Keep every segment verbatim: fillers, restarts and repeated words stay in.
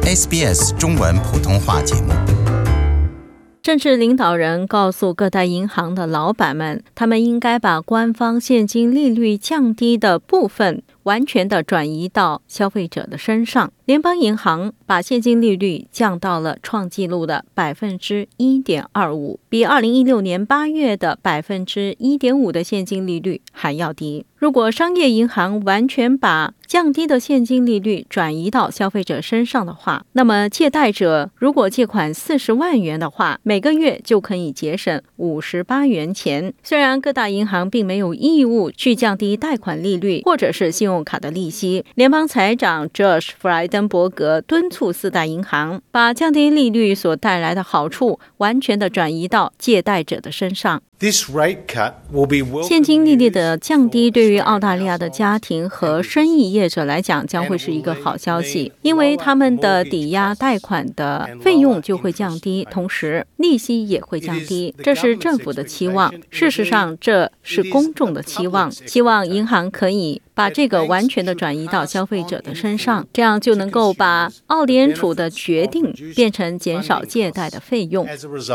S B S 中文普通话节目。 政治领导人告诉各大银行的老板们，他们应该把官方现金利率降低的部分完全的转移到消费者的身上。联邦银行把现金利率降到了创纪录的 百分之一点二五， 比二零一六年八月的 百分之一点五 的现金利率还要低。如果商业银行完全把降低的现金利率转移到消费者身上的话，那么借贷者如果借款四十万元的话，每个月就可以节省五十八元钱。虽然各大银行并没有义务去降低贷款利率或者是信用卡的利息，联邦财长 Josh 弗莱登伯格敦促四大银行把降低利率所带来的好处完全的转移到借贷者的身上。现金利率的降低对于澳大利亚的家庭和生意业者来讲将会是一个好消息，因为他们的抵押贷款的费用就会降低，同时利息也会降低，这是政府的期望。事实上，这是公众的期望，希望银行可以把这个完全的转移到消费者的身上，这样就能够把澳联储的决定变成减少借贷的费用。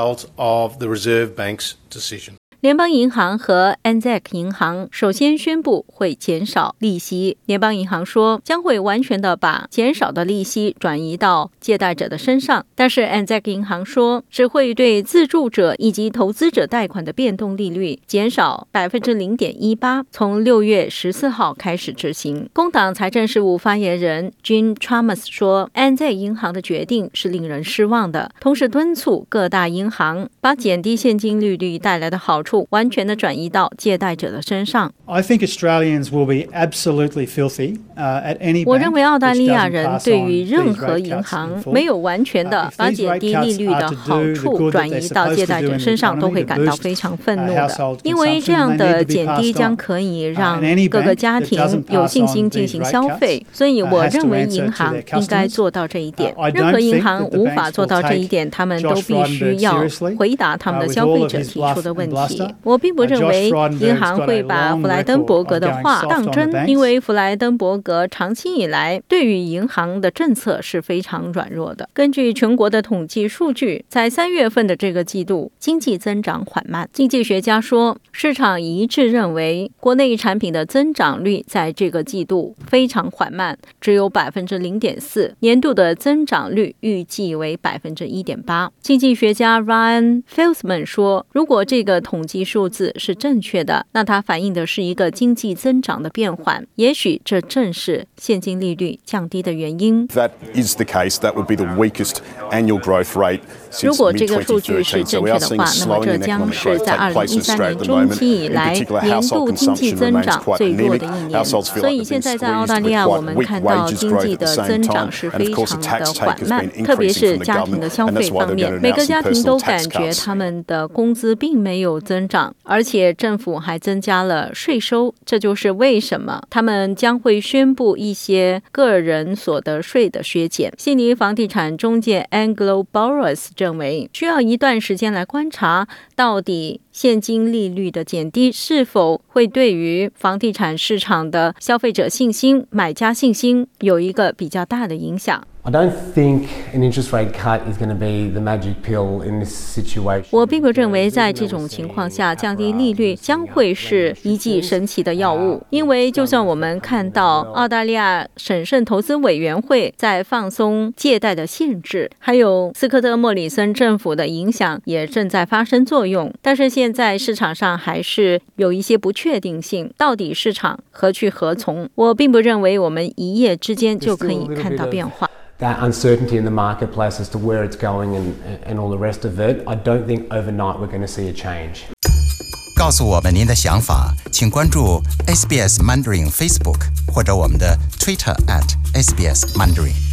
联邦银行和 A N Z A C 银行首先宣布会减少利息。联邦银行说将会完全的把减少的利息转移到借贷者的身上，但是 A N Z A C 银行说只会对自住者以及投资者贷款的变动利率减少 百分之零点一八， 从六月十四号开始执行。工党财政事务发言人 Jim Chalmers 说 A N Z A C 银行的决定是令人失望的，同时敦促各大银行把减低现金利率带来的好处完全的转移到借贷者的身上。 I think Australians will be absolutely filthy, uh, at any bank. 我认为澳大利亚人对于任何银行没有完全的把减低利率的好处转移到借贷者身上都会感到非常愤怒的，因为这样的减低将可以让各个家庭有信心进行消费，所以我认为银行应该做到这一点。任何银行无法做到这一点，他们都必须要回答他们的消费者提出的问题。我并不认为银行会把弗莱登伯格的话当真，因为弗莱登伯格长期以来对于银行的政策是非常软弱的。根据全国的统计数据，在三月份的这个季度，经济增长缓慢。经济学家说，市场一致认为国内产品的增长率在这个季度非常缓慢，只有 百分之零点四， 年度的增长率预计为 百分之一点八。 经济学家 Ryan Felsman 说，如果这个统计数字是正确的，那它反映的是一个经济增长的变缓，也许这正是现金利率降低的原因。 That is the case. That would be the weakest annual growth rate since 如果这个数据是正确的话，那么这将是在二零一三年中期以来年度经济增长最弱的一年。所以现在在澳大利亚，我们看到经济的增长是非常的缓慢，特别是家庭的消费方面，每个家庭都感觉他们的工资并没有增长，而且政府还增加了税收，这就是为什么他们将会宣布一些个人所得税的削减。悉尼房地产中介 Anglo Borrows 认为，需要一段时间来观察到底现金利率的减低是否会对于房地产市场的消费者信心、买家信心有一个比较大的影响。 I don't think an interest rate cut is going to be the magic pill in this situation. 我并不认为在这种情况下降低利率将会是一剂神奇的药物，因为就算我们看到澳大利亚审慎投资委员会在放松借贷的限制，还有斯科特·莫里森政府的影响也正在发生作用，但是现在市场上还是有一些不确定性，到底市场何去何从？我并不认为我们一夜之间就可以看到变化。 That uncertainty in the marketplace as to where it's going and, and all the rest of it, I don't think overnight we're going to see a change. 告诉我们您的想法，请关注 S B S Mandarin Facebook 或者我们的 Twitter at S B S Mandarin。